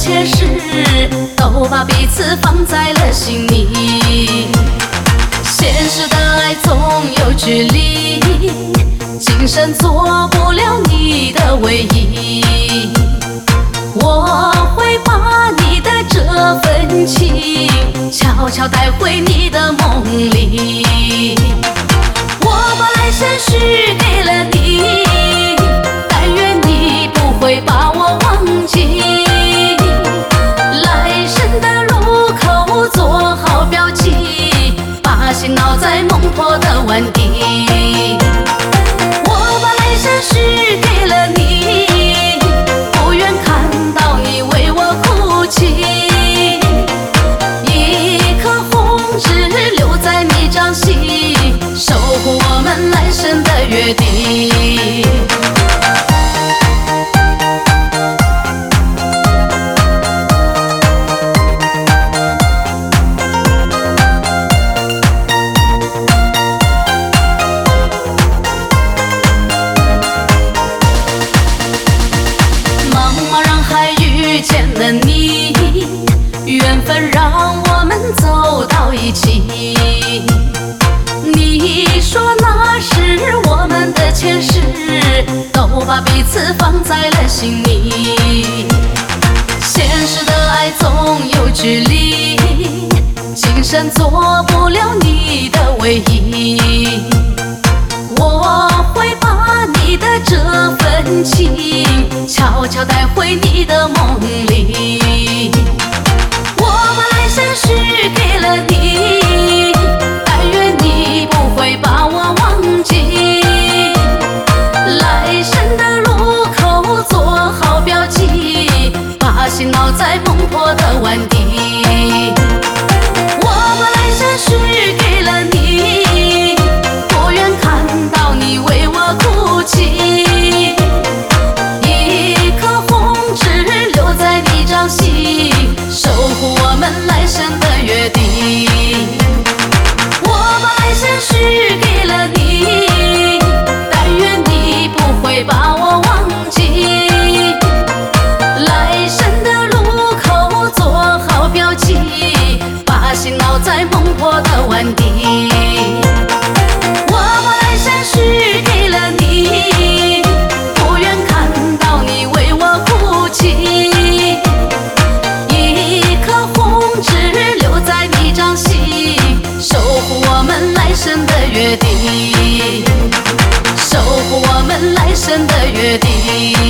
前世，都把彼此放在了心里。现实的爱总有距离，今生做不了你的唯一。我会把你的这份情悄悄带回你的梦里。我把来生许给了你，但愿你不会把我忘记。来生的路口做好标记，把心烙在孟婆的碗底。我把来生许给了你，不愿看到你为我哭泣。一颗红痣留在你掌心，守护我们来生的约定。遇见了你，缘分让我们走到一起。你说那是我们的前世，都把彼此放在了心里。现实的爱总有距离，今生做不了你的唯一。我会把你的这份情悄悄带回你的梦里。我把来生许给了你，但愿你不会把我忘记。来生的路口做好标记，把心烙在孟婆的碗底。我把来生许给了你，不愿看到你为我哭泣。一颗红痣留在你掌心，守护我们来生的约定。我把来生许给了你，但愿你不会把我忘记。来生的路口做好标记，把心烙在孟婆的碗底。我把来生许给了你，不愿看到你为我哭泣。一颗红痣留在你掌心，守护我们来生的约定，守护我们来生的约定。